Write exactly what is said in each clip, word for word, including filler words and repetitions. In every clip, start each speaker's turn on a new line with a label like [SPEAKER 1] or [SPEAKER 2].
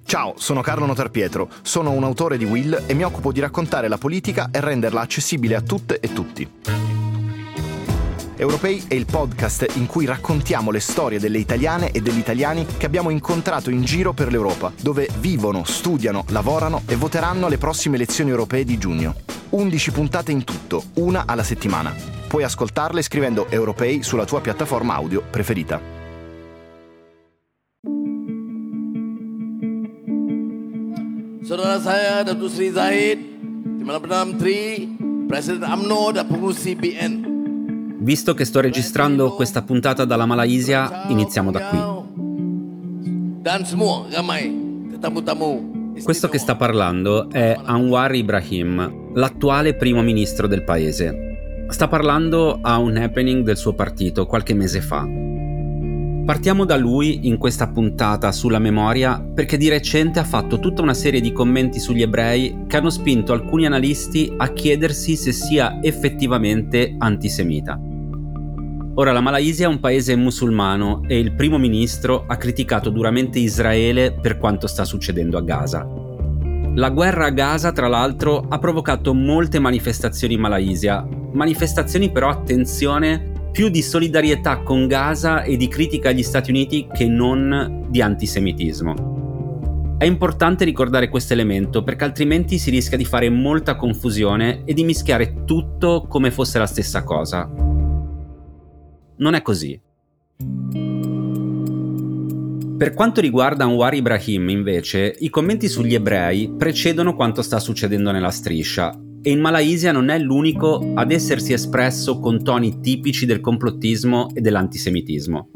[SPEAKER 1] Ciao, sono Carlo Notarpietro, sono un autore di Will e mi occupo di raccontare la politica e renderla accessibile a tutte e tutti. Europei è il podcast in cui raccontiamo le storie delle italiane e degli italiani che abbiamo incontrato in giro per l'Europa, dove vivono, studiano, lavorano e voteranno alle prossime elezioni europee di giugno. undici puntate in tutto, una alla settimana. Puoi ascoltarle scrivendo Europei sulla tua piattaforma audio preferita.
[SPEAKER 2] Saudara saya Datuk Seri Zahid, Timbalan Perdana Menteri, Presiden U M N O dan pengurusi B N.
[SPEAKER 3] Visto che sto registrando questa puntata dalla Malaysia, iniziamo da qui.
[SPEAKER 2] Dan semua ramai tetamu-tamu.
[SPEAKER 3] Questo che sta parlando è Anwar Ibrahim, l'attuale primo ministro del paese. Sta parlando a un happening del suo partito qualche mese fa. Partiamo da lui in questa puntata sulla memoria perché di recente ha fatto tutta una serie di commenti sugli ebrei che hanno spinto alcuni analisti a chiedersi se sia effettivamente antisemita. Ora, la Malaysia è un paese musulmano e il primo ministro ha criticato duramente Israele per quanto sta succedendo a Gaza. La guerra a Gaza, tra l'altro, ha provocato molte manifestazioni in Malaysia, manifestazioni però, attenzione, più di solidarietà con Gaza e di critica agli Stati Uniti che non di antisemitismo. È importante ricordare questo elemento perché altrimenti si rischia di fare molta confusione e di mischiare tutto come fosse la stessa cosa. Non è così. Per quanto riguarda Anwar Ibrahim, invece, i commenti sugli ebrei precedono quanto sta succedendo nella striscia. E in Malaysia non è l'unico ad essersi espresso con toni tipici del complottismo e dell'antisemitismo.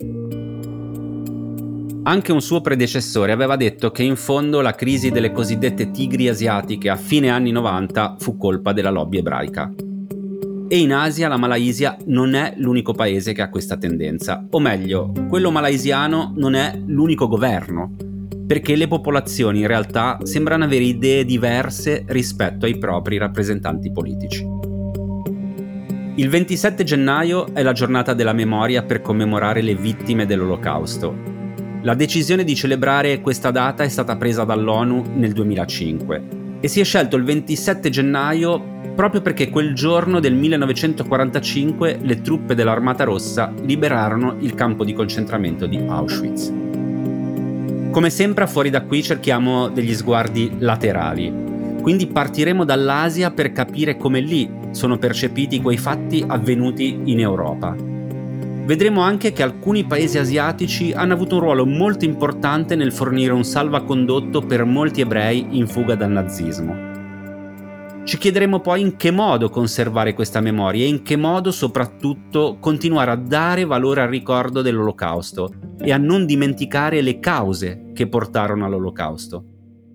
[SPEAKER 3] Anche un suo predecessore aveva detto che in fondo la crisi delle cosiddette tigri asiatiche a fine anni novanta fu colpa della lobby ebraica. E in Asia la Malaysia non è l'unico paese che ha questa tendenza, o meglio, quello malaysiano non è l'unico governo, perché le popolazioni in realtà sembrano avere idee diverse rispetto ai propri rappresentanti politici. Il ventisette gennaio è la giornata della memoria per commemorare le vittime dell'Olocausto. La decisione di celebrare questa data è stata presa dall'ONU nel duemilacinque e si è scelto il ventisette gennaio proprio perché quel giorno del millenovecentoquarantacinque le truppe dell'Armata Rossa liberarono il campo di concentramento di Auschwitz. Come sempre, fuori da qui cerchiamo degli sguardi laterali, quindi partiremo dall'Asia per capire come lì sono percepiti quei fatti avvenuti in Europa. Vedremo anche che alcuni paesi asiatici hanno avuto un ruolo molto importante nel fornire un salvacondotto per molti ebrei in fuga dal nazismo. Ci chiederemo poi in che modo conservare questa memoria e in che modo soprattutto continuare a dare valore al ricordo dell'Olocausto e a non dimenticare le cause che portarono all'Olocausto.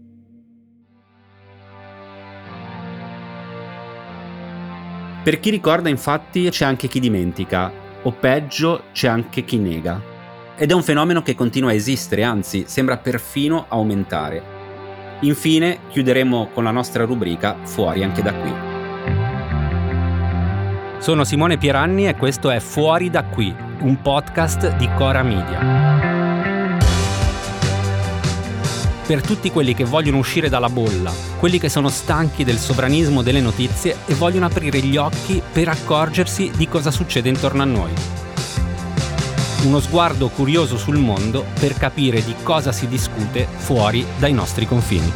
[SPEAKER 3] Per chi ricorda, infatti, c'è anche chi dimentica, o peggio c'è anche chi nega. Ed è un fenomeno che continua a esistere, anzi sembra perfino aumentare. Infine chiuderemo con la nostra rubrica Fuori anche da qui. Sono Simone Pieranni e questo è Fuori da qui, un podcast di Cora Media. Per tutti quelli che vogliono uscire dalla bolla, quelli che sono stanchi del sovranismo delle notizie e vogliono aprire gli occhi per accorgersi di cosa succede intorno a noi. Uno sguardo curioso sul mondo per capire di cosa si discute fuori dai nostri confini.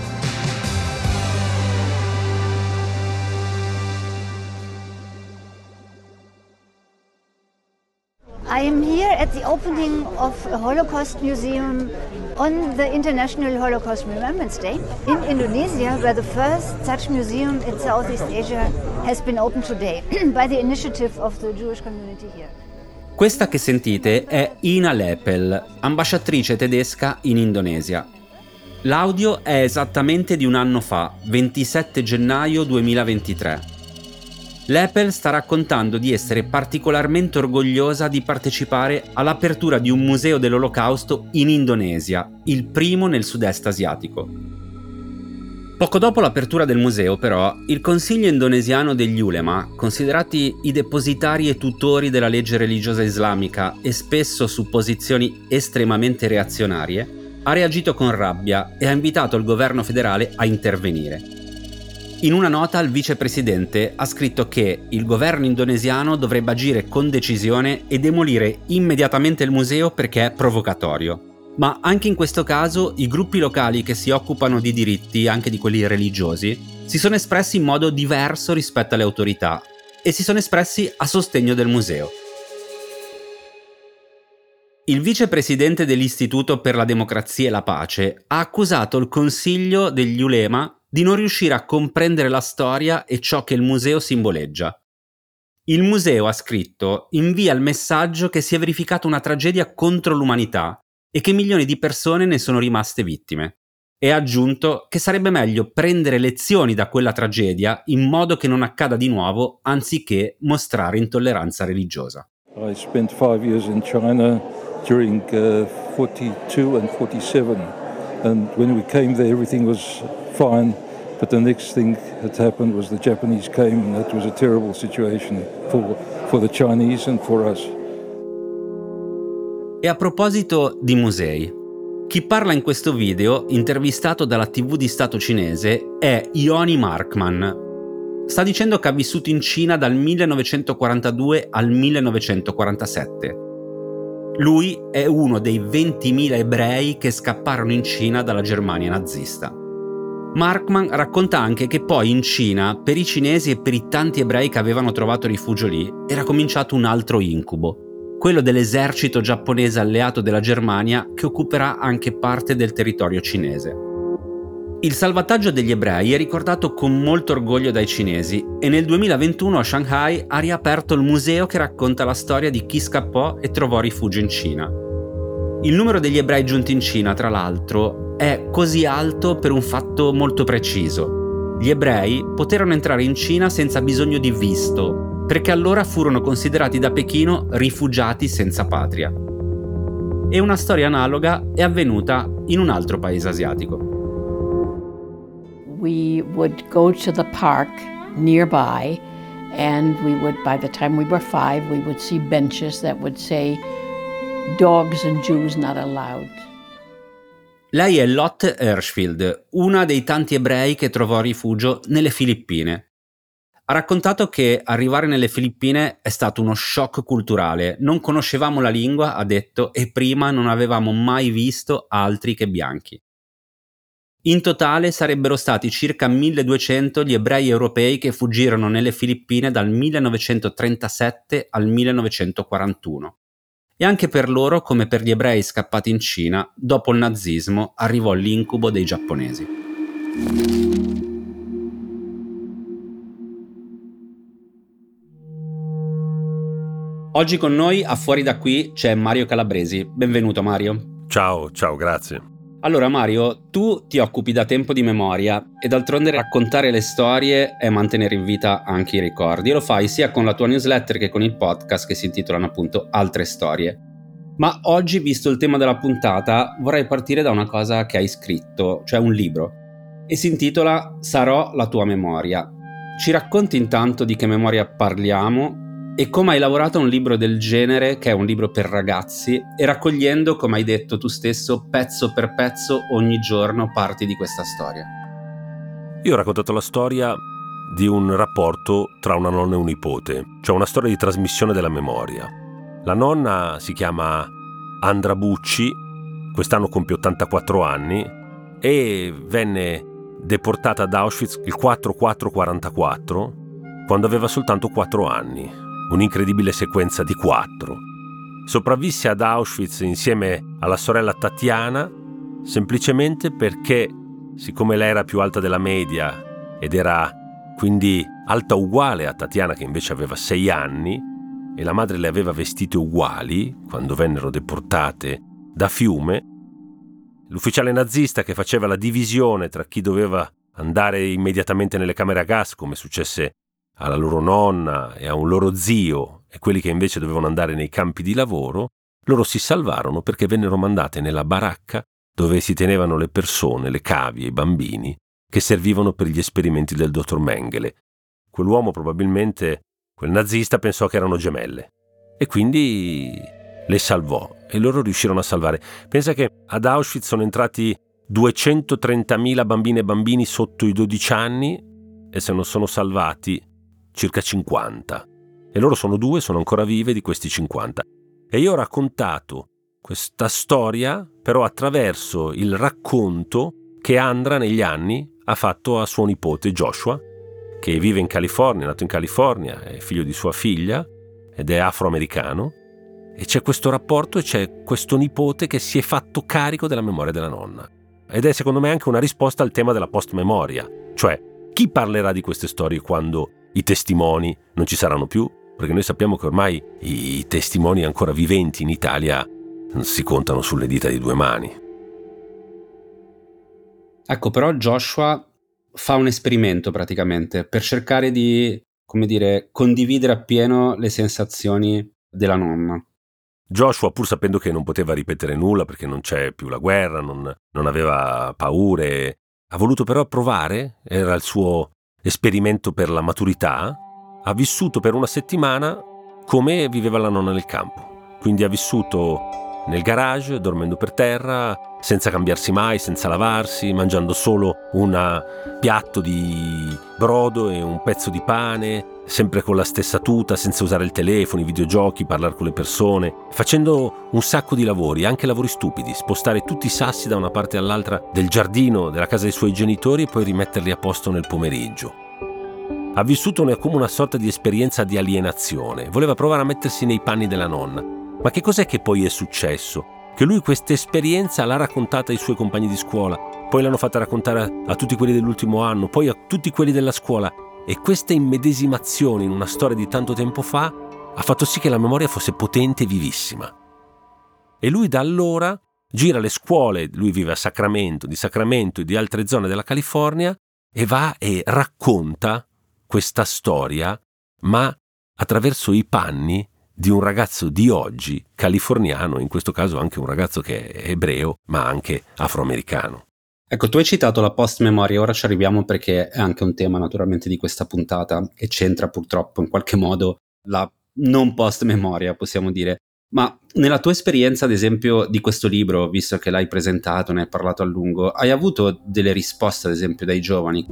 [SPEAKER 4] I am here at the opening of a Holocaust Museum on the International Holocaust Remembrance Day in Indonesia, where the first such museum in Southeast Asia has been opened today by the initiative of the Jewish community here.
[SPEAKER 3] Questa che sentite è Ina Lepel, ambasciatrice tedesca in Indonesia. L'audio è esattamente di un anno fa, ventisette gennaio duemilaventitré. Lepel sta raccontando di essere particolarmente orgogliosa di partecipare all'apertura di un museo dell'Olocausto in Indonesia, il primo nel sud-est asiatico. Poco dopo l'apertura del museo, però, il Consiglio indonesiano degli Ulema, considerati i depositari e tutori della legge religiosa islamica e spesso su posizioni estremamente reazionarie, ha reagito con rabbia e ha invitato il governo federale a intervenire. In una nota il vicepresidente ha scritto che il governo indonesiano dovrebbe agire con decisione e demolire immediatamente il museo perché è provocatorio. Ma anche in questo caso i gruppi locali che si occupano di diritti, anche di quelli religiosi, si sono espressi in modo diverso rispetto alle autorità e si sono espressi a sostegno del museo. Il vicepresidente dell'Istituto per la Democrazia e la Pace ha accusato il Consiglio degli Ulema di non riuscire a comprendere la storia e ciò che il museo simboleggia. Il museo, ha scritto, invia il messaggio che si è verificata una tragedia contro l'umanità e che milioni di persone ne sono rimaste vittime. E ha aggiunto che sarebbe meglio prendere lezioni da quella tragedia in modo che non accada di nuovo, anziché mostrare intolleranza religiosa.
[SPEAKER 5] I spent five years in China during uh, forty-two and forty-seven, and when we came there everything was fine, but the next thing that happened was the Japanese came, and that was a terrible situation for, for the Chinese and for us.
[SPEAKER 3] E a proposito di musei, chi parla in questo video, intervistato dalla tivù di Stato cinese, è Ioni Markman. Sta dicendo che ha vissuto in Cina dal millenovecentoquarantadue al millenovecentoquarantasette. Lui è uno dei ventimila ebrei che scapparono in Cina dalla Germania nazista. Markman racconta anche che poi in Cina, per i cinesi e per i tanti ebrei che avevano trovato rifugio lì, era cominciato un altro incubo, quello dell'esercito giapponese alleato della Germania che occuperà anche parte del territorio cinese. Il salvataggio degli ebrei è ricordato con molto orgoglio dai cinesi e nel duemilaventuno a Shanghai ha riaperto il museo che racconta la storia di chi scappò e trovò rifugio in Cina. Il numero degli ebrei giunti in Cina, tra l'altro, è così alto per un fatto molto preciso. Gli ebrei poterono entrare in Cina senza bisogno di visto, perché allora furono considerati da Pechino rifugiati senza patria. E una storia analoga è avvenuta in un altro paese asiatico.
[SPEAKER 6] We would go to the park nearby, and we would, by the time we were five, we would see benches that would say, "Dogs and Jews not allowed."
[SPEAKER 3] Lei è Lotte Hirschfield, una dei tanti ebrei che trovò rifugio nelle Filippine. Ha raccontato che arrivare nelle Filippine è stato uno shock culturale. Non conoscevamo la lingua, ha detto, e prima non avevamo mai visto altri che bianchi. In totale sarebbero stati circa milleduecento gli ebrei europei che fuggirono nelle Filippine dal millenovecentotrentasette al millenovecentoquarantuno. E anche per loro, come per gli ebrei scappati in Cina, dopo il nazismo arrivò l'incubo dei giapponesi. Oggi con noi, a Fuori da Qui, c'è Mario Calabresi. Benvenuto Mario.
[SPEAKER 7] Ciao, ciao, grazie.
[SPEAKER 3] Allora Mario, tu ti occupi da tempo di memoria e d'altronde raccontare le storie è mantenere in vita anche i ricordi e lo fai sia con la tua newsletter che con il podcast che si intitolano appunto Altre Storie. Ma oggi, visto il tema della puntata, vorrei partire da una cosa che hai scritto, cioè un libro, e si intitola Sarò la tua memoria. Ci racconti intanto di che memoria parliamo e come hai lavorato a un libro del genere, che è un libro per ragazzi, e raccogliendo, come hai detto tu stesso, pezzo per pezzo ogni giorno parti di questa storia.
[SPEAKER 7] Io ho raccontato la storia di un rapporto tra una nonna e un nipote, cioè una storia di trasmissione della memoria. La nonna si chiama Andra Bucci, quest'anno compie ottantaquattro anni e venne deportata ad Auschwitz il quattro quattro quarantaquattro quando aveva soltanto quattro anni. Un'incredibile sequenza di quattro. Sopravvisse ad Auschwitz insieme alla sorella Tatiana semplicemente perché, siccome lei era più alta della media ed era quindi alta uguale a Tatiana che invece aveva sei anni e la madre le aveva vestite uguali quando vennero deportate da Fiume, l'ufficiale nazista che faceva la divisione tra chi doveva andare immediatamente nelle camere a gas, come successe alla loro nonna e a un loro zio, e quelli che invece dovevano andare nei campi di lavoro, loro si salvarono perché vennero mandate nella baracca dove si tenevano le persone, le cavie, i bambini, che servivano per gli esperimenti del dottor Mengele. Quell'uomo probabilmente, quel nazista, pensò che erano gemelle. E quindi le salvò e loro riuscirono a salvare. Pensa che ad Auschwitz sono entrati duecentotrentamila bambine e bambini sotto i dodici anni e se non sono salvati circa cinquanta. E loro sono due, sono ancora vive di questi cinquanta. E io ho raccontato questa storia però attraverso il racconto che Andra negli anni ha fatto a suo nipote Joshua, che vive in California, è nato in California, è figlio di sua figlia ed è afroamericano, e c'è questo rapporto e c'è questo nipote che si è fatto carico della memoria della nonna. Ed è secondo me anche una risposta al tema della post-memoria, cioè chi parlerà di queste storie quando i testimoni non ci saranno più? Perché noi sappiamo che ormai i testimoni ancora viventi in Italia si contano sulle dita di due mani.
[SPEAKER 3] Ecco, però Joshua fa un esperimento praticamente per cercare di, come dire, condividere appieno le sensazioni della nonna.
[SPEAKER 7] Joshua, pur sapendo che non poteva ripetere nulla perché non c'è più la guerra, non, non aveva paure, ha voluto però provare, era il suo esperimento per la maturità, ha vissuto per una settimana come viveva la nonna nel campo. Quindi ha vissuto nel garage, dormendo per terra, senza cambiarsi mai, senza lavarsi, mangiando solo un piatto di brodo e un pezzo di pane, sempre con la stessa tuta, senza usare il telefono, i videogiochi, parlare con le persone, facendo un sacco di lavori, anche lavori stupidi, spostare tutti i sassi da una parte all'altra del giardino della casa dei suoi genitori e poi rimetterli a posto nel pomeriggio. Ha vissuto una, come una sorta di esperienza di alienazione, voleva provare a mettersi nei panni della nonna. Ma che cos'è che poi è successo? Che lui questa esperienza l'ha raccontata ai suoi compagni di scuola, poi l'hanno fatta raccontare a, a tutti quelli dell'ultimo anno, poi a tutti quelli della scuola, e questa immedesimazione in una storia di tanto tempo fa ha fatto sì che la memoria fosse potente e vivissima. E lui da allora gira le scuole, lui vive a Sacramento, di Sacramento e di altre zone della California, e va e racconta questa storia, ma attraverso i panni di un ragazzo di oggi, californiano, in questo caso anche un ragazzo che è ebreo, ma anche afroamericano.
[SPEAKER 3] Ecco, tu hai citato la post-memoria, ora ci arriviamo perché è anche un tema naturalmente di questa puntata e c'entra purtroppo in qualche modo la non post-memoria, possiamo dire. Ma nella tua esperienza, ad esempio, di questo libro, visto che l'hai presentato, ne hai parlato a lungo, hai avuto delle risposte, ad esempio, dai giovani?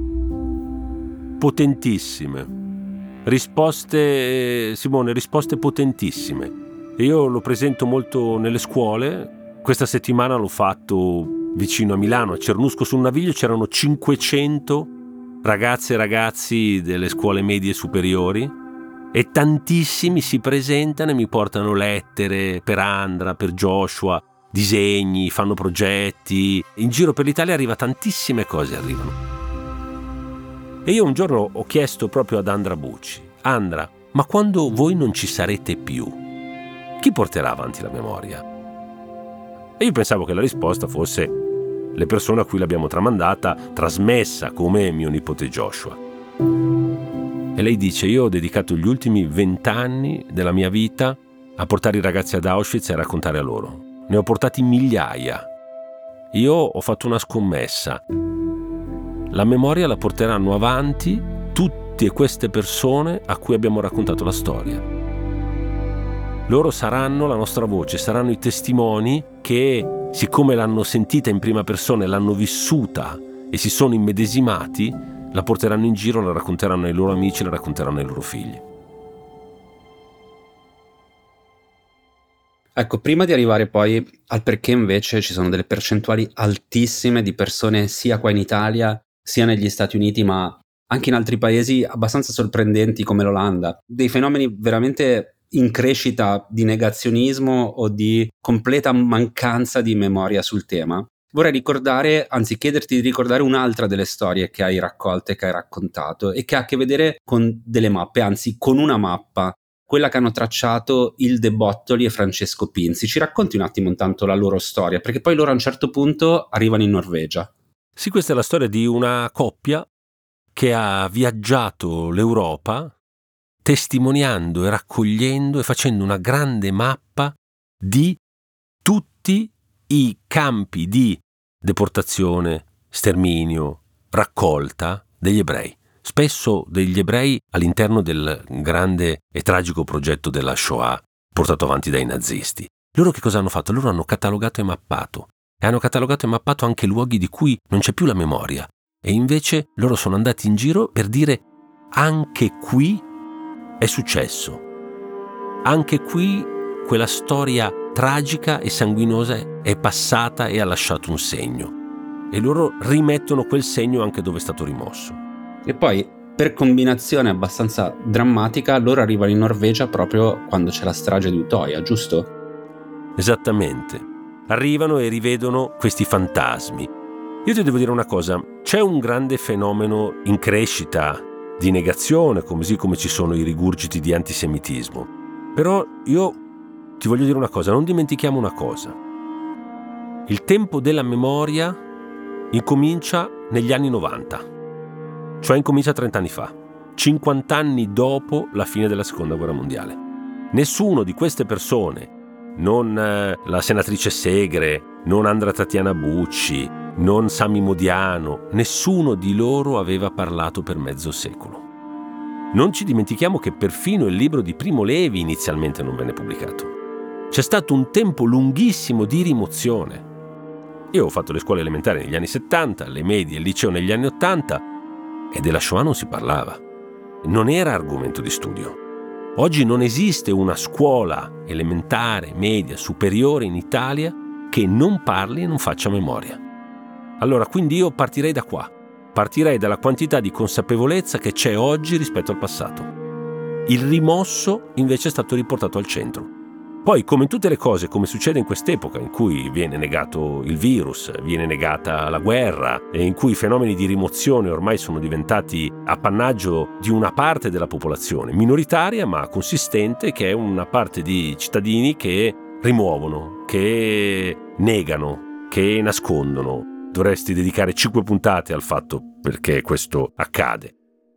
[SPEAKER 7] Potentissime. Risposte, Simone, risposte potentissime. E io lo presento molto nelle scuole. Questa settimana l'ho fatto vicino a Milano, a Cernusco sul Naviglio, c'erano cinquecento ragazze e ragazzi delle scuole medie superiori e tantissimi si presentano e mi portano lettere per Andra, per Joshua, disegni, fanno progetti. In giro per l'Italia arriva tantissime cose, arrivano. E io un giorno ho chiesto proprio ad Andra Bucci: Andra, ma quando voi non ci sarete più, chi porterà avanti la memoria? E io pensavo che la risposta fosse le persone a cui l'abbiamo tramandata, trasmessa, come mio nipote Joshua. E lei dice: io ho dedicato gli ultimi vent'anni della mia vita a portare i ragazzi ad Auschwitz e a raccontare a loro. Ne ho portati migliaia. Io ho fatto una scommessa. La memoria la porteranno avanti tutte queste persone a cui abbiamo raccontato la storia. Loro saranno la nostra voce, saranno i testimoni che, siccome l'hanno sentita in prima persona e l'hanno vissuta e si sono immedesimati, la porteranno in giro, la racconteranno ai loro amici, la racconteranno ai loro figli.
[SPEAKER 3] Ecco, prima di arrivare poi al perché invece ci sono delle percentuali altissime di persone sia qua in Italia sia negli Stati Uniti, ma anche in altri paesi abbastanza sorprendenti come l'Olanda, dei fenomeni veramente in crescita di negazionismo o di completa mancanza di memoria sul tema. Vorrei ricordare, anzi chiederti di ricordare un'altra delle storie che hai raccolte, che hai raccontato e che ha a che vedere con delle mappe, anzi con una mappa, quella che hanno tracciato Ilde Bottoli e Francesco Pinzi. Ci racconti un attimo intanto la loro storia, perché poi loro a un certo punto arrivano in Norvegia.
[SPEAKER 7] Sì, questa è la storia di una coppia che ha viaggiato l'Europa testimoniando e raccogliendo e facendo una grande mappa di tutti i campi di deportazione, sterminio, raccolta degli ebrei, spesso degli ebrei all'interno del grande e tragico progetto della Shoah portato avanti dai nazisti. Loro che cosa hanno fatto? Loro hanno catalogato e mappato. E hanno catalogato e mappato anche luoghi di cui non c'è più la memoria. E invece loro sono andati in giro per dire: anche qui è successo. Anche qui quella storia tragica e sanguinosa è passata e ha lasciato un segno. E loro rimettono quel segno anche dove è stato rimosso.
[SPEAKER 3] E poi, per combinazione abbastanza drammatica, loro arrivano in Norvegia proprio quando c'è la strage di Utoya, giusto?
[SPEAKER 7] Esattamente. Arrivano e rivedono questi fantasmi. Io ti devo dire una cosa, c'è un grande fenomeno in crescita di negazione, così come ci sono i rigurgiti di antisemitismo. Però io ti voglio dire una cosa, non dimentichiamo una cosa. Il tempo della memoria incomincia negli anni novanta, cioè incomincia trent'anni fa, cinquanta anni dopo la fine della Seconda Guerra Mondiale. Nessuno di queste persone, non eh, la senatrice Segre, non Andra Tatiana Bucci, non Sami Modiano, nessuno di loro aveva parlato per mezzo secolo. Non ci dimentichiamo che perfino il libro di Primo Levi inizialmente non venne pubblicato. C'è stato un tempo lunghissimo di rimozione. Io ho fatto le scuole elementari negli anni settanta, le medie e il liceo negli anni ottanta e della Shoah non si parlava. Non era argomento di studio. Oggi non esiste una scuola elementare, media, superiore in Italia che non parli e non faccia memoria. Allora, quindi io partirei da qua. Partirei dalla quantità di consapevolezza che c'è oggi rispetto al passato. Il rimosso invece è stato riportato al centro. Poi, come in tutte le cose, come succede in quest'epoca in cui viene negato il virus, viene negata la guerra e in cui i fenomeni di rimozione ormai sono diventati appannaggio di una parte della popolazione, minoritaria ma consistente, che è una parte di cittadini che rimuovono, che negano, che nascondono. Dovresti dedicare cinque puntate al fatto perché questo accade.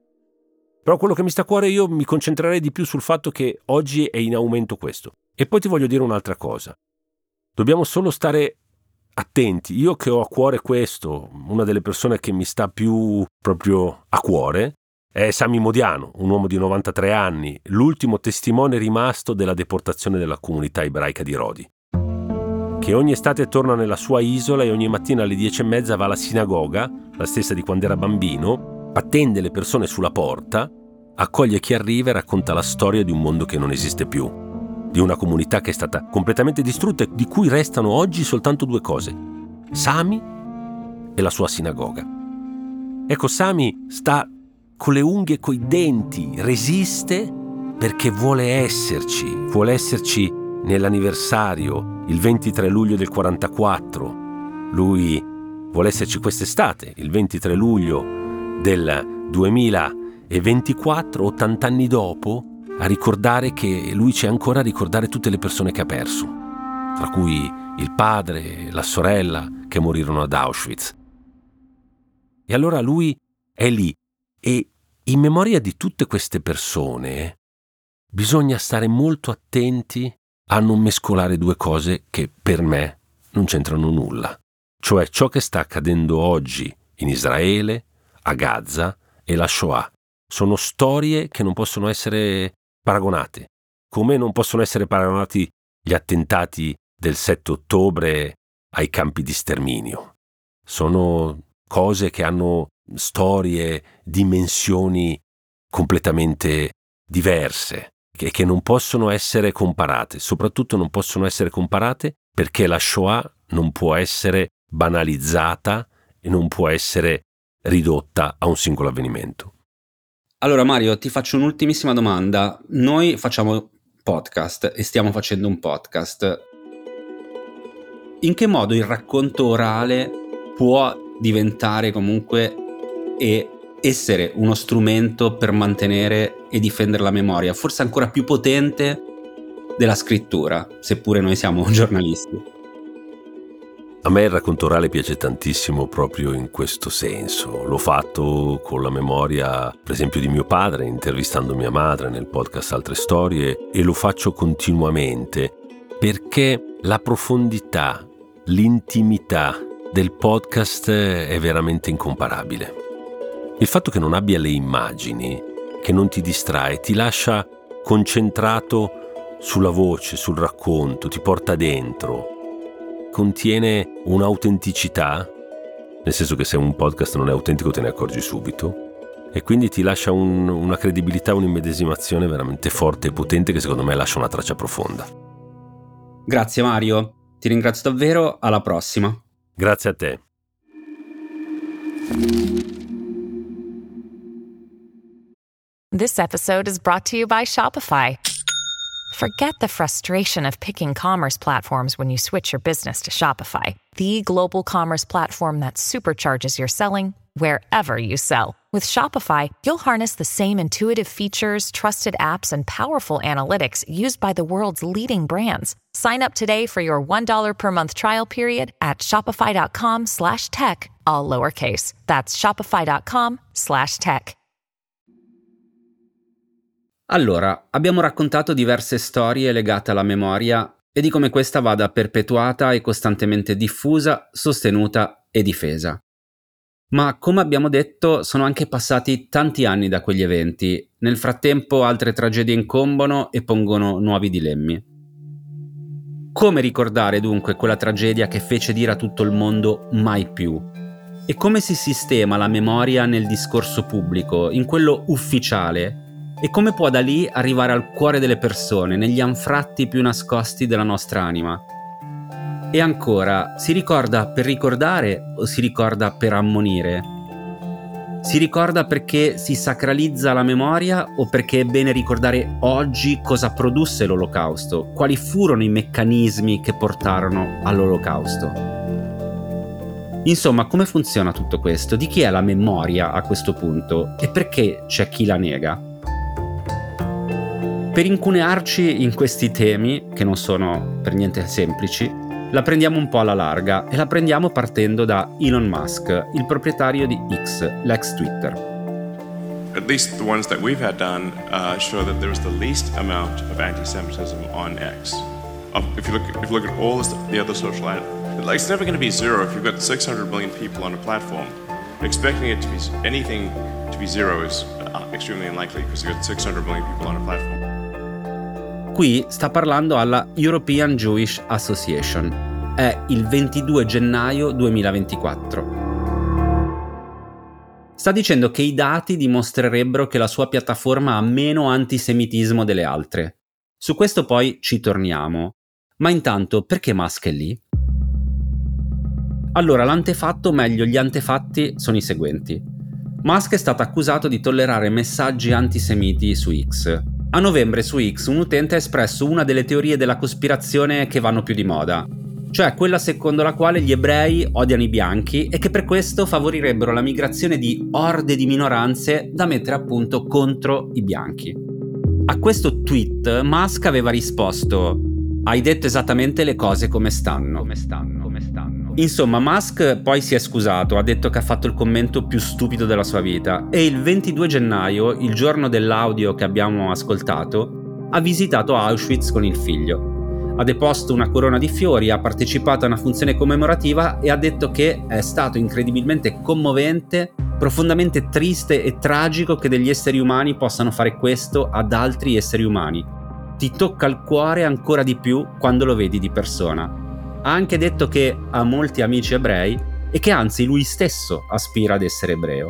[SPEAKER 7] Però quello che mi sta a cuore, io mi concentrerei di più sul fatto che oggi è in aumento questo. E poi ti voglio dire un'altra cosa. Dobbiamo solo stare attenti. Io che ho a cuore questo, una delle persone che mi sta più proprio a cuore, è Sami Modiano, un uomo di novantatré anni, l'ultimo testimone rimasto della deportazione della comunità ebraica di Rodi, che ogni estate torna nella sua isola e ogni mattina alle dieci e mezza va alla sinagoga, la stessa di quando era bambino, attende le persone sulla porta, accoglie chi arriva e racconta la storia di un mondo che non esiste più, di una comunità che è stata completamente distrutta e di cui restano oggi soltanto due cose: Sami e la sua sinagoga. Ecco, Sami sta con le unghie e coi denti, resiste perché vuole esserci, vuole esserci nell'anniversario, il ventitré luglio del quarantaquattro. Lui vuole esserci quest'estate, il ventitré luglio del duemilaventiquattro, ottanta anni dopo, a ricordare che lui c'è ancora a ricordare tutte le persone che ha perso, tra cui il padre e la sorella che morirono ad Auschwitz. E allora lui è lì e in memoria di tutte queste persone bisogna stare molto attenti a non mescolare due cose che per me non c'entrano nulla, cioè ciò che sta accadendo oggi in Israele, a Gaza e la Shoah. Sono storie che non possono essere paragonate, come non possono essere paragonati gli attentati del sette ottobre ai campi di sterminio. Sono cose che hanno storie, dimensioni completamente diverse, che, che non possono essere comparate, soprattutto non possono essere comparate perché la Shoah non può essere banalizzata e non può essere ridotta a un singolo avvenimento.
[SPEAKER 3] Allora Mario, ti faccio un'ultimissima domanda. Noi facciamo podcast e stiamo facendo un podcast. In che modo il racconto orale può diventare comunque e essere uno strumento per mantenere e difendere la memoria, forse ancora più potente della scrittura, seppure noi siamo giornalisti?
[SPEAKER 7] A me il racconto orale piace tantissimo proprio in questo senso. L'ho fatto con la memoria, per esempio, di mio padre, intervistando mia madre nel podcast Altre Storie, e lo faccio continuamente perché la profondità, l'intimità del podcast è veramente incomparabile. Il fatto che non abbia le immagini, che non ti distrae, ti lascia concentrato sulla voce, sul racconto, ti porta dentro, contiene un'autenticità, nel senso che se un podcast non è autentico te ne accorgi subito, e quindi ti lascia un, una credibilità, un'immedesimazione veramente forte e potente che secondo me lascia una traccia profonda.
[SPEAKER 3] Grazie Mario, ti ringrazio davvero, alla prossima.
[SPEAKER 7] Grazie a te.
[SPEAKER 8] This episode is brought to you by Shopify. Forget the frustration of picking commerce platforms when you switch your business to Shopify, the global commerce platform that supercharges your selling wherever you sell. With Shopify, you'll harness the same intuitive features, trusted apps, and powerful analytics used by the world's leading brands. Sign up today for your one dollar per month trial period at shopify.com slash tech, all lowercase. That's shopify.com slash tech.
[SPEAKER 3] Allora, abbiamo raccontato diverse storie legate alla memoria e di come questa vada perpetuata e costantemente diffusa, sostenuta e difesa. Ma come abbiamo detto, sono anche passati tanti anni da quegli eventi. Nel frattempo altre tragedie incombono e pongono nuovi dilemmi. Come ricordare dunque quella tragedia che fece dire a tutto il mondo mai più? E come si sistema la memoria nel discorso pubblico, in quello ufficiale? E come può da lì arrivare al cuore delle persone, negli anfratti più nascosti della nostra anima? E ancora, si ricorda per ricordare o si ricorda per ammonire? Si ricorda perché si sacralizza la memoria o perché è bene ricordare oggi cosa produsse l'Olocausto? Quali furono i meccanismi che portarono all'Olocausto? Insomma, come funziona tutto questo? Di chi è la memoria a questo punto? E perché c'è chi la nega? Per incunearci in questi temi, che non sono per niente semplici, la prendiamo un po' alla larga e la prendiamo partendo da Elon Musk, il proprietario di X, l'ex Twitter.
[SPEAKER 9] At least the ones that we've had done uh, show that there is the least amount of anti-Semitism on X. Um, if you look, if you look at all the other social, like it's never going to be zero if you've got six hundred million people on a platform. Expecting it to be anything to be zero is uh, extremely unlikely because you've got six hundred million people on a platform.
[SPEAKER 3] Qui sta parlando alla European Jewish Association. È il ventidue gennaio duemilaventiquattro. Sta dicendo che i dati dimostrerebbero che la sua piattaforma ha meno antisemitismo delle altre. Su questo poi ci torniamo. Ma intanto, perché Musk è lì? Allora, l'antefatto, o meglio gli antefatti, sono i seguenti. Musk è stato accusato di tollerare messaggi antisemiti su X. A novembre su X un utente ha espresso una delle teorie della cospirazione che vanno più di moda, cioè quella secondo la quale gli ebrei odiano i bianchi e che per questo favorirebbero la migrazione di orde di minoranze da mettere appunto contro i bianchi. A questo tweet Musk aveva risposto: "Hai detto esattamente le cose come stanno, come stanno, come stanno". Insomma, Musk poi si è scusato, ha detto che ha fatto il commento più stupido della sua vita e il ventidue gennaio, il giorno dell'audio che abbiamo ascoltato, ha visitato Auschwitz con il figlio. Ha deposto una corona di fiori, ha partecipato a una funzione commemorativa e ha detto che è stato incredibilmente commovente, profondamente triste e tragico che degli esseri umani possano fare questo ad altri esseri umani. Ti tocca il cuore ancora di più quando lo vedi di persona. Ha anche detto che ha molti amici ebrei e che anzi lui stesso aspira ad essere ebreo.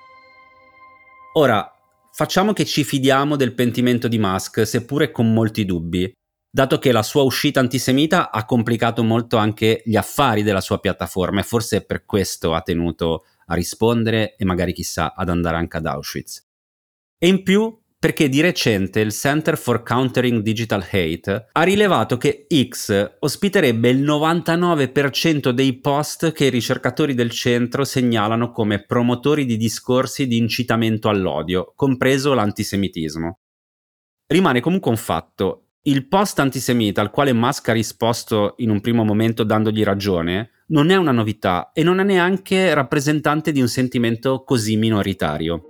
[SPEAKER 3] Ora, facciamo che ci fidiamo del pentimento di Musk, seppure con molti dubbi, dato che la sua uscita antisemita ha complicato molto anche gli affari della sua piattaforma e forse per questo ha tenuto a rispondere e magari chissà ad andare anche ad Auschwitz. E in più perché di recente il Center for Countering Digital Hate ha rilevato che X ospiterebbe il novantanove per cento dei post che i ricercatori del centro segnalano come promotori di discorsi di incitamento all'odio, compreso l'antisemitismo. Rimane comunque un fatto: il post antisemita al quale Musk ha risposto in un primo momento dandogli ragione non è una novità e non è neanche rappresentante di un sentimento così minoritario.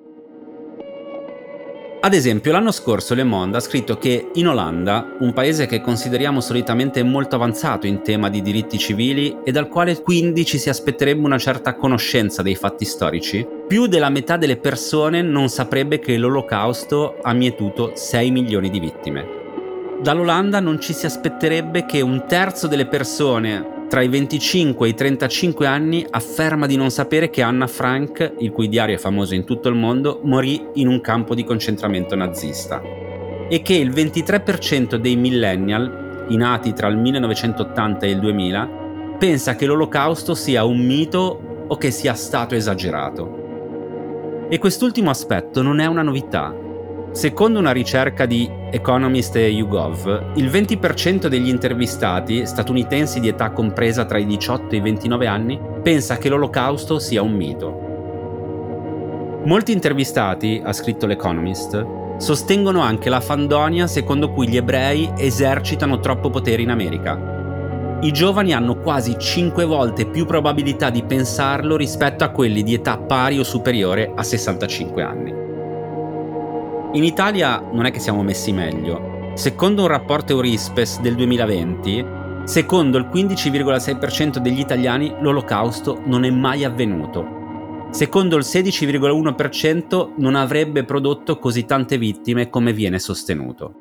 [SPEAKER 3] Ad esempio, l'anno scorso Le Monde ha scritto che in Olanda, un paese che consideriamo solitamente molto avanzato in tema di diritti civili e dal quale quindi ci si aspetterebbe una certa conoscenza dei fatti storici, più della metà delle persone non saprebbe che l'Olocausto ha mietuto sei milioni di vittime. dall'Olanda non ci si aspetterebbe che un terzo delle persone tra i venticinque e i trentacinque anni afferma di non sapere che Anna Frank, il cui diario è famoso in tutto il mondo, morì in un campo di concentramento nazista, e che il ventitré per cento dei millennial, i nati tra il millenovecentottanta e il duemila, pensa che l'Olocausto sia un mito o che sia stato esagerato. E quest'ultimo aspetto non è una novità. Secondo una ricerca di Economist e YouGov, il venti per cento degli intervistati, statunitensi di età compresa tra i diciotto e i ventinove anni, pensa che l'Olocausto sia un mito. Molti intervistati, ha scritto l'Economist, sostengono anche la fandonia secondo cui gli ebrei esercitano troppo potere in America. I giovani hanno quasi cinque volte più probabilità di pensarlo rispetto a quelli di età pari o superiore a sessantacinque anni. In Italia non è che siamo messi meglio. Secondo un rapporto Eurispes del duemilaventi, secondo il quindici virgola sei per cento degli italiani l'Olocausto non è mai avvenuto. Secondo il sedici virgola uno per cento non avrebbe prodotto così tante vittime come viene sostenuto.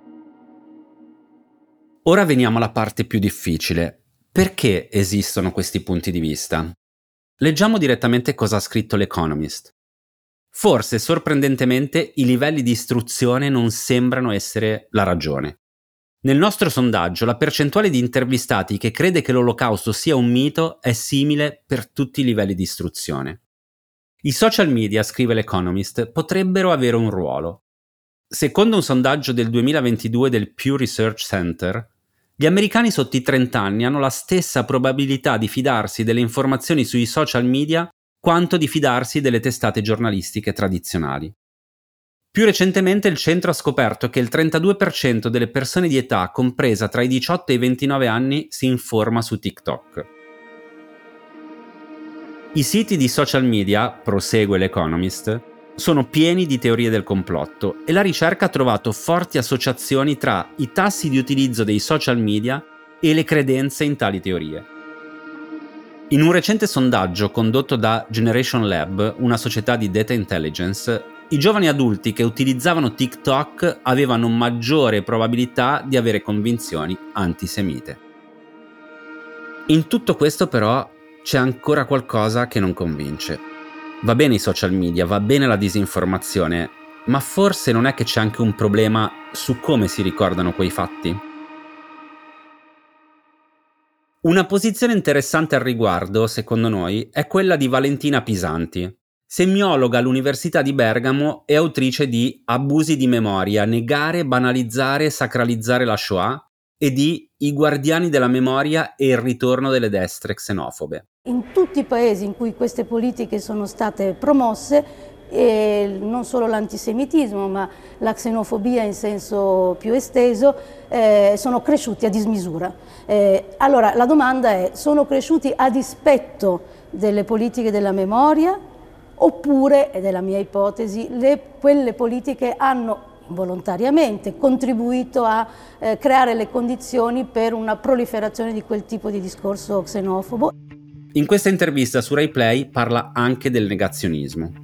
[SPEAKER 3] Ora veniamo alla parte più difficile. Perché esistono questi punti di vista? Leggiamo direttamente cosa ha scritto l'Economist. Forse, sorprendentemente, i livelli di istruzione non sembrano essere la ragione. Nel nostro sondaggio, la percentuale di intervistati che crede che l'Olocausto sia un mito è simile per tutti i livelli di istruzione. I social media, scrive l'Economist, potrebbero avere un ruolo. Secondo un sondaggio del duemilaventidue del Pew Research Center, gli americani sotto i trenta anni hanno la stessa probabilità di fidarsi delle informazioni sui social media quanto di fidarsi delle testate giornalistiche tradizionali. Più recentemente il centro ha scoperto che il trentadue per cento delle persone di età compresa tra i diciotto e i ventinove anni si informa su TikTok. I siti di social media, prosegue l'Economist, sono pieni di teorie del complotto e la ricerca ha trovato forti associazioni tra i tassi di utilizzo dei social media e le credenze in tali teorie. In un recente sondaggio condotto da Generation Lab, una società di data intelligence, i giovani adulti che utilizzavano TikTok avevano maggiore probabilità di avere convinzioni antisemite. In tutto questo però c'è ancora qualcosa che non convince. Va bene i social media, va bene la disinformazione, ma forse non è che c'è anche un problema su come si ricordano quei fatti? Una posizione interessante al riguardo, secondo noi, è quella di Valentina Pisanti, semiologa all'Università di Bergamo e autrice di Abusi di memoria, negare, banalizzare, sacralizzare la Shoah e di I guardiani della memoria e il ritorno delle destre xenofobe.
[SPEAKER 10] In tutti i paesi in cui queste politiche sono state promosse, e non solo l'antisemitismo ma la xenofobia in senso più esteso eh, sono cresciuti a dismisura. Eh, allora la domanda è: sono cresciuti a dispetto delle politiche della memoria oppure, ed è la mia ipotesi, le, quelle politiche hanno volontariamente contribuito a eh, creare le condizioni per una proliferazione di quel tipo di discorso xenofobo?
[SPEAKER 3] In questa intervista su Rai Play parla anche del negazionismo.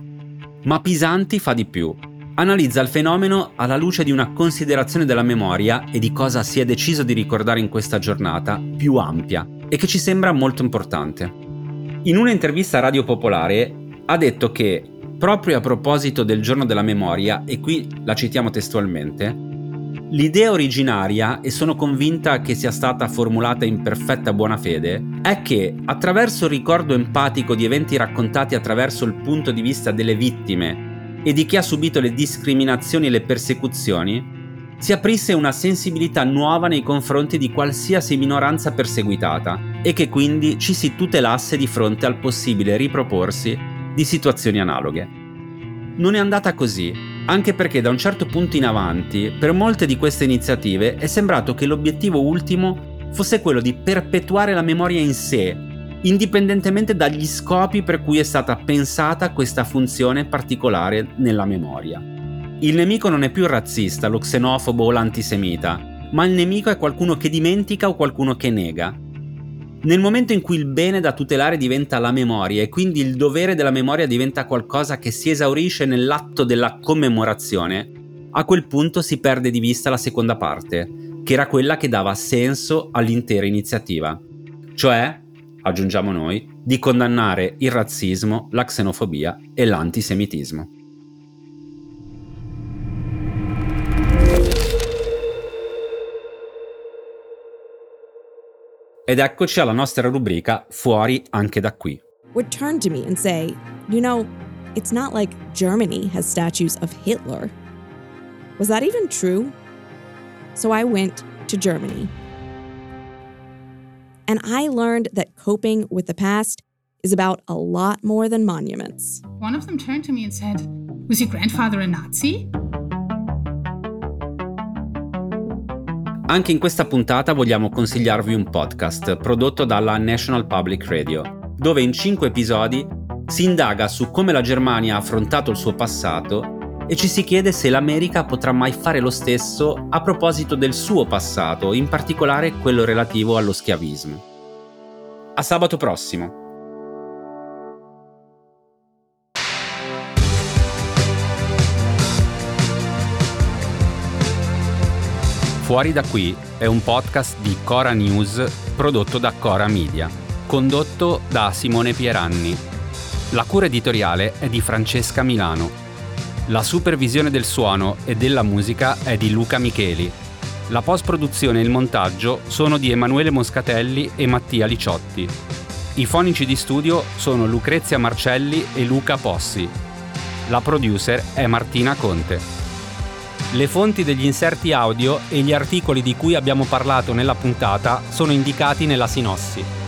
[SPEAKER 3] Ma Pisanti fa di più. Analizza il fenomeno alla luce di una considerazione della memoria e di cosa si è deciso di ricordare in questa giornata più ampia e che ci sembra molto importante. In un'intervista a Radio Popolare ha detto che, proprio a proposito del giorno della memoria, e qui la citiamo testualmente, l'idea originaria, e sono convinta che sia stata formulata in perfetta buona fede, è che attraverso il ricordo empatico di eventi raccontati attraverso il punto di vista delle vittime e di chi ha subito le discriminazioni e le persecuzioni, si aprisse una sensibilità nuova nei confronti di qualsiasi minoranza perseguitata e che quindi ci si tutelasse di fronte al possibile riproporsi di situazioni analoghe. Non è andata così, anche perché da un certo punto in avanti, per molte di queste iniziative è sembrato che l'obiettivo ultimo fosse quello di perpetuare la memoria in sé, indipendentemente dagli scopi per cui è stata pensata questa funzione particolare nella memoria. Il nemico non è più il razzista, lo xenofobo o l'antisemita, ma il nemico è qualcuno che dimentica o qualcuno che nega. Nel momento in cui il bene da tutelare diventa la memoria e quindi il dovere della memoria diventa qualcosa che si esaurisce nell'atto della commemorazione, a quel punto si perde di vista la seconda parte, che era quella che dava senso all'intera iniziativa, cioè, aggiungiamo noi, di condannare il razzismo, la xenofobia e l'antisemitismo. Ed eccoci alla nostra rubrica Fuori anche da qui.
[SPEAKER 11] Would turn to me and say, you know, it's not like Germany has statues of Hitler. Was that even true? So I went to Germany. And I learned that coping with the past is about a lot more than monuments.
[SPEAKER 12] One of them turned to me and said, "Was your grandfather a Nazi?"
[SPEAKER 3] Anche in questa puntata vogliamo consigliarvi un podcast prodotto dalla National Public Radio, dove in cinque episodi si indaga su come la Germania ha affrontato il suo passato e ci si chiede se l'America potrà mai fare lo stesso a proposito del suo passato, in particolare quello relativo allo schiavismo. A sabato prossimo! Fuori da qui è un podcast di Cora News prodotto da Cora Media, condotto da Simone Pieranni. La cura editoriale è di Francesca Milano. La supervisione del suono e della musica è di Luca Micheli. La post-produzione e il montaggio sono di Emanuele Moscatelli e Mattia Liciotti. I fonici di studio sono Lucrezia Marcelli e Luca Possi. La producer è Martina Conte. Le fonti degli inserti audio e gli articoli di cui abbiamo parlato nella puntata sono indicati nella sinossi.